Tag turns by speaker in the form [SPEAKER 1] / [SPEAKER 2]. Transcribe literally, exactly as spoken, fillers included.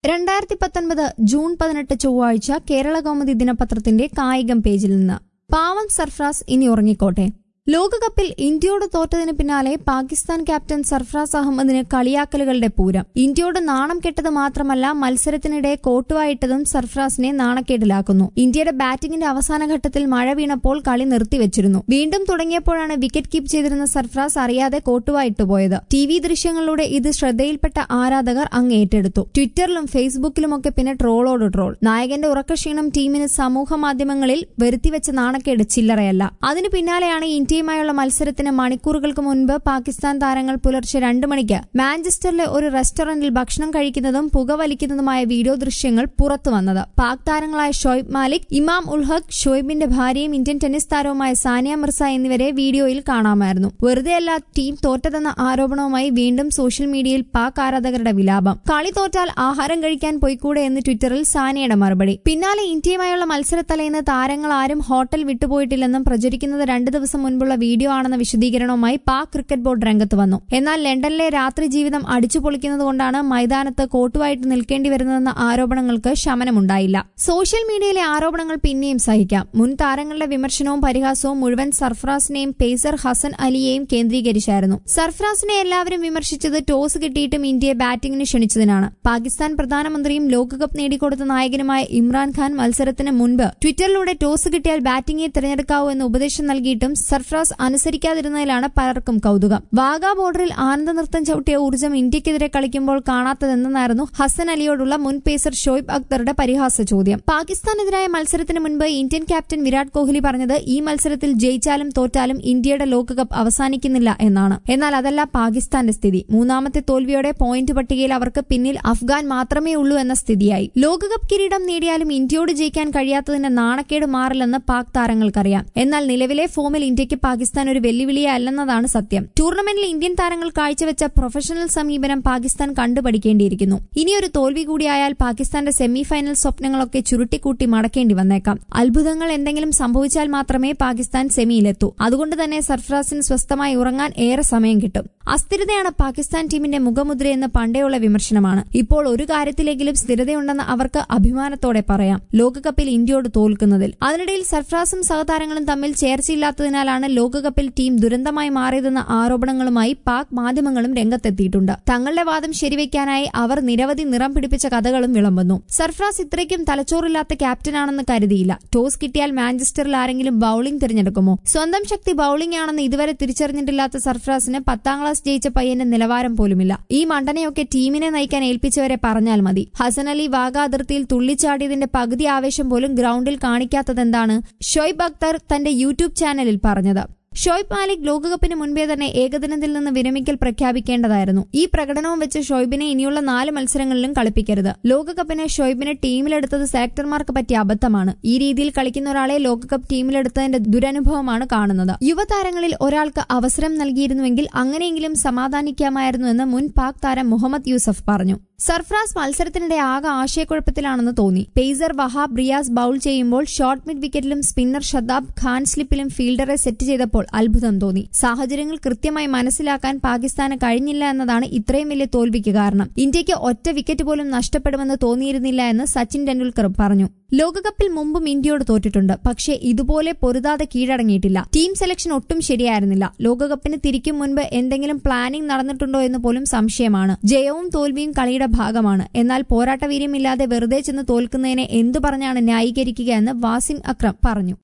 [SPEAKER 1] രണ്ടായിരത്തി പത്തൊൻപത് ജൂൺ പതിനെട്ട് ചൊവ്വാഴ്ച കേരള കൗമുദി ദിനപത്രത്തിന്റെ കായികം പേജിൽ നിന്ന് പാവം സർഫ്രാസ് ഇനി ഉറങ്ങിക്കോട്ടെ. ലോകകപ്പിൽ ഇന്ത്യയോട് തോറ്റതിന് പിന്നാലെ പാകിസ്ഥാൻ ക്യാപ്റ്റൻ സർഫ്രാസ് അഹമ്മദിന് കളിയാക്കലുകളുടെ പൂരം. ഇന്ത്യയോട് നാണം കെട്ടത് മാത്രമല്ല, മത്സരത്തിനിടെ കോട്ടുവായിട്ടതും സർഫ്രാസിനെ നാണക്കേടിലാക്കുന്നു. ഇന്ത്യയുടെ ബാറ്റിംഗിന്റെ അവസാന ഘട്ടത്തിൽ മഴ വീണപ്പോൾ കളി നിർത്തിവച്ചിരുന്നു. വീണ്ടും തുടങ്ങിയപ്പോഴാണ് വിക്കറ്റ് കീപ്പ് ചെയ്തിരുന്ന സർഫ്രാസ് അറിയാതെ കോട്ടുവായിട്ട് പോയത്. ടി വി ദൃശ്യങ്ങളിലൂടെ ഇത് ശ്രദ്ധയിൽപ്പെട്ട ആരാധകർ അങ്ങ് ഏറ്റെടുത്തു. ട്വിറ്ററിലും ഫേസ്ബുക്കിലുമൊക്കെ പിന്നെ ട്രോളോട് ട്രോൾ. നായകന്റെ ഉറക്കക്ഷീണം ടീമിന് സമൂഹ മാധ്യമങ്ങളിൽ വരുത്തിവെച്ച നാണക്കേട് ചില്ലറയല്ല. അതിനു പിന്നാലെയാണ് ഇന്ത്യ യുമായുള്ള മത്സരത്തിന് മണിക്കൂറുകൾക്ക് മുൻപ് പാകിസ്ഥാൻ താരങ്ങൾ പുലർച്ചെ രണ്ട് മണിക്ക് മാഞ്ചസ്റ്ററിലെ ഒരു റെസ്റ്റോറന്റിൽ ഭക്ഷണം കഴിക്കുന്നതും പുകവലിക്കുന്നതുമായ വീഡിയോ ദൃശ്യങ്ങൾ പുറത്തുവന്നത്. പാക് താരങ്ങളായ ഷോയിബ് മാലിക്, ഇമാം ഉൽ ഹഖ്, ഷോയിബിന്റെ ഭാര്യയും ഇന്ത്യൻ ടെന്നീസ് താരവുമായ സാനിയ മിർസ എന്നിവരെ വീഡിയോയിൽ കാണാമായിരുന്നു. വെറുതെയല്ല ടീം തോറ്റതെന്ന ആരോപണവുമായി വീണ്ടും സോഷ്യൽ മീഡിയയിൽ പാക് ആരാധകരുടെ വിലാപം. കളി തോറ്റാൽ ആഹാരം കഴിക്കാൻ പോയിക്കൂടെ എന്ന് ട്വിറ്ററിൽ സാനിയയുടെ മറുപടി. പിന്നാലെ ഇന്ത്യയുമായുള്ള മത്സരത്തലേന്ന് താരങ്ങൾ ആരും ഹോട്ടൽ വിട്ടുപോയിട്ടില്ലെന്നും പ്രചരിക്കുന്നത് രണ്ടു ദിവസം മുൻപുള്ള വീഡിയോ ആണെന്ന വിശദീകരണവുമായി പാക് ക്രിക്കറ്റ് ബോർഡ് രംഗത്ത് വന്നു. എന്നാൽ ലണ്ടനിലെ രാത്രി ജീവിതം അടിച്ചുപൊളിക്കുന്നതുകൊണ്ടാണ് മൈതാനത്ത് കോട്ടുവായിട്ട് നിൽക്കേണ്ടി വരുന്നതെന്ന ആരോപണങ്ങൾക്ക് ശമനമുണ്ടായില്ല. സോഷ്യൽ മീഡിയയിലെ ആരോപണങ്ങൾ പിന്നെയും സഹിക്കാം. മുൻ താരങ്ങളുടെ വിമർശനവും പരിഹാസവും മുഴുവൻ സർഫ്രാസിനെയും പേസർ ഹസൻ അലിയെയും കേന്ദ്രീകരിച്ചായിരുന്നു. സർഫ്രാസിനെ എല്ലാവരും വിമർശിച്ചത് ടോസ് കിട്ടിയിട്ടും ഇന്ത്യയെ ബാറ്റിംഗിന് ക്ഷണിച്ചതിനാണ്. പാകിസ്ഥാൻ പ്രധാനമന്ത്രിയും ലോകകപ്പ് നേടിക്കൊടുത്ത നായകനുമായ ഇമ്രാൻഖാൻ മത്സരത്തിന് മുൻപ് ട്വിറ്ററിലൂടെ ടോസ് കിട്ടിയാൽ ബാറ്റിംഗെ തിരഞ്ഞെടുക്കാവൂ എന്ന് ഉപദേശം നൽകിയിട്ടും സർഫ്രാസ് അനുസരിക്കാതിരുന്നതിലാണ് പലർക്കും കൌതുകം. വാഗാ ബോർഡറിൽ ആനന്ദ നൃത്തം ചവിട്ടിയ ഊർജ്ജം ഇന്ത്യക്കെതിരെ കളിക്കുമ്പോൾ കാണാത്തതെന്നായിരുന്നു ഹസൻ അലിയോടുള്ള മുൻ പേസർ ഷോയിബ് അക്തറുടെ പരിഹാസ ചോദ്യം. പാകിസ്ഥാനെതിരായ മത്സരത്തിന് മുൻപ് ഇന്ത്യൻ ക്യാപ്റ്റൻ വിരാട് കോഹ്ലി പറഞ്ഞത് ഈ മത്സരത്തിൽ ജയിച്ചാലും തോറ്റാലും ഇന്ത്യയുടെ ലോകകപ്പ് അവസാനിക്കുന്നില്ല എന്നാണ്. എന്നാൽ അതല്ല പാകിസ്ഥാന്റെ സ്ഥിതി. മൂന്നാമത്തെ തോൽവിയോടെ പോയിന്റ് പട്ടികയിൽ അവർക്ക് പിന്നിൽ അഫ്ഗാൻ മാത്രമേ ഉള്ളൂ എന്ന സ്ഥിതിയായി. ലോകകപ്പ് കിരീടം നേടിയാലും ഇന്ത്യയോട് ജയിക്കാൻ കഴിയാത്തതിന്റെ നാണക്കേട് മാറില്ലെന്ന് പാക് താരങ്ങൾക്കറിയാം. എന്നാൽ നിലവിലെ ഫോമിൽ ഇന്ത്യക്ക് പാകിസ്ഥാൻ ഒരു വെല്ലുവിളിയെ അല്ലെന്നതാണ് സത്യം. ടൂർണമെന്റിൽ ഇന്ത്യൻ താരങ്ങൾ കാഴ്ചവെച്ച പ്രൊഫഷണൽ സമീപനം പാകിസ്ഥാൻ കണ്ടുപഠിക്കേണ്ടിയിരിക്കുന്നു. ഇനിയൊരു തോൽവി കൂടിയായാൽ പാകിസ്ഥാന്റെ സെമി ഫൈനൽ സ്വപ്നങ്ങളൊക്കെ ചുരുട്ടിക്കൂട്ടി മടക്കേണ്ടി വന്നേക്കാം. അത്ഭുതങ്ങൾ എന്തെങ്കിലും സംഭവിച്ചാൽ മാത്രമേ പാകിസ്ഥാൻ സെമിയിലെത്തൂ. അതുകൊണ്ട് തന്നെ സർഫ്രാസിന് സ്വസ്ഥമായി ഉറങ്ങാൻ ഏറെ സമയം കിട്ടും. അസ്ഥിരതയാണ് പാകിസ്ഥാൻ ടീമിന്റെ മുഖമുദ്രയെന്ന് പണ്ടേയുള്ള വിമർശനമാണ്. ഇപ്പോൾ ഒരു കാര്യത്തിലെങ്കിലും സ്ഥിരതയുണ്ടെന്ന് അവർക്ക് അഭിമാനത്തോടെ പറയാം: ലോകകപ്പിൽ ഇന്ത്യയോട് തോൽക്കുന്നതിൽ. അതിനിടയിൽ സർഫ്രാസും സഹതാരങ്ങളും തമ്മിൽ ചേർച്ചയില്ലാത്തതിനാലാണ് ലോകകപ്പിൽ ടീം ദുരന്തമായി മാറിയതെന്ന ആരോപണങ്ങളുമായി പാക് മാധ്യമങ്ങളും രംഗത്തെത്തിയിട്ടുണ്ട്. തങ്ങളുടെ വാദം ശരിവെക്കാനായി അവർ നിരവധി നിറം പിടിപ്പിച്ച കഥകളും വിളമ്പുന്നു. സർഫ്രാസ് ഇത്രയ്ക്കും തലച്ചോറില്ലാത്ത ക്യാപ്റ്റനാണെന്ന് കരുതിയില്ല. ടോസ് കിട്ടിയാൽ മാഞ്ചസ്റ്ററിൽ ആരെങ്കിലും ബൌളിംഗ് തിരഞ്ഞെടുക്കുമോ? സ്വന്തം ശക്തി ബൌളിംഗ് ആണെന്ന് ഇതുവരെ തിരിച്ചറിഞ്ഞിട്ടില്ലാത്ത സർഫ്രാസിന് പത്താം ക്ലാസ് ജയിച്ച പയ്യന്റെ നിലവാരം പോലുമില്ല. ഈ മണ്ടനെയൊക്കെ ടീമിനെ നയിക്കാൻ ഏൽപ്പിച്ചവരെ പറഞ്ഞാൽ മതി. ഹസൻ അലി വാഗാ അതിർത്തിയിൽ തുള്ളിച്ചാടിയതിന്റെ പകുതി ആവേശം പോലും ഗ്രൌണ്ടിൽ കാണിക്കാത്തതെന്താണ് ഷോയിബ് അക്തർ തന്റെ യൂട്യൂബ് ചാനലിൽ പറഞ്ഞത്. ഷോയിബ് മാലിക് ലോകകപ്പിന് മുൻപേ തന്നെ ഏകദിനത്തിൽ നിന്ന് വിരമിക്കൽ പ്രഖ്യാപിക്കേണ്ടതായിരുന്നു. ഈ പ്രകടനവും വെച്ച് ഷോയിബിനെ ഇനിയുള്ള നാല് മത്സരങ്ങളിലും കളിപ്പിക്കരുത്. ലോകകപ്പിന് ഷോയിബിനെ ടീമിലെടുത്തത് സെലക്ടർമാർക്ക് പറ്റിയ അബദ്ധമാണ്. ഈ രീതിയിൽ കളിക്കുന്ന ഒരാളെ ലോകകപ്പ് ടീമിലെടുത്തതിന്റെ ദുരനുഭവമാണ് കാണുന്നത്. യുവതാരങ്ങളിൽ ഒരാൾക്ക് അവസരം നൽകിയിരുന്നുവെങ്കിൽ അങ്ങനെയെങ്കിലും സമാധാനിക്കാമായിരുന്നുവെന്ന് മുൻ പാക് താരം മുഹമ്മദ് യൂസഫ് പറഞ്ഞു. സർഫ്രാസ് മത്സരത്തിനിടെ ആകെ ആശയക്കുഴപ്പത്തിലാണെന്ന് തോന്നി. പേസർ വഹാബ് റിയാസ് ബൌൾ ചെയ്യുമ്പോൾ ഷോർട്ട് മിഡ് വിക്കറ്റിലും സ്പിന്നർ ഷദാബ് ഖാൻ സ്ലിപ്പിലും ഫീൽഡറെ സെറ്റ് ചെയ്തപ്പോൾ അത്ഭുതം തോന്നി. സാഹചര്യങ്ങൾ കൃത്യമായി മനസ്സിലാക്കാൻ പാകിസ്ഥാന് കഴിഞ്ഞില്ല എന്നതാണ് ഇത്രയും വലിയ തോൽവിക്ക് കാരണം. ഇന്ത്യക്ക് ഒറ്റ വിക്കറ്റ് പോലും നഷ്ടപ്പെടുമെന്ന് തോന്നിയിരുന്നില്ല എന്ന് സച്ചിൻ ടെണ്ടുൽക്കർ പറഞ്ഞു. ലോകകപ്പിൽ മുമ്പും ഇന്ത്യയോട് തോറ്റിട്ടുണ്ട്. പക്ഷേ ഇതുപോലെ പൊരുതാതെ കീഴടങ്ങിയിട്ടില്ല. ടീം സെലക്ഷൻ ഒട്ടും ശരിയായിരുന്നില്ല. ലോകകപ്പിന് തിരിക്കും മുൻപ് എന്തെങ്കിലും പ്ലാനിംഗ് നടന്നിട്ടുണ്ടോ എന്ന് പോലും സംശയമാണ്. ജയവും തോൽവിയും കളിയുടെ ഭാഗമാണ്. എന്നാൽ പോരാട്ടവീര്യമില്ലാതെ വെറുതെ ചെന്ന് തോൽക്കുന്നതിനെ എന്തു പറഞ്ഞാണ് ന്യായീകരിക്കുക എന്ന് വാസിം അക്രം പറഞ്ഞു.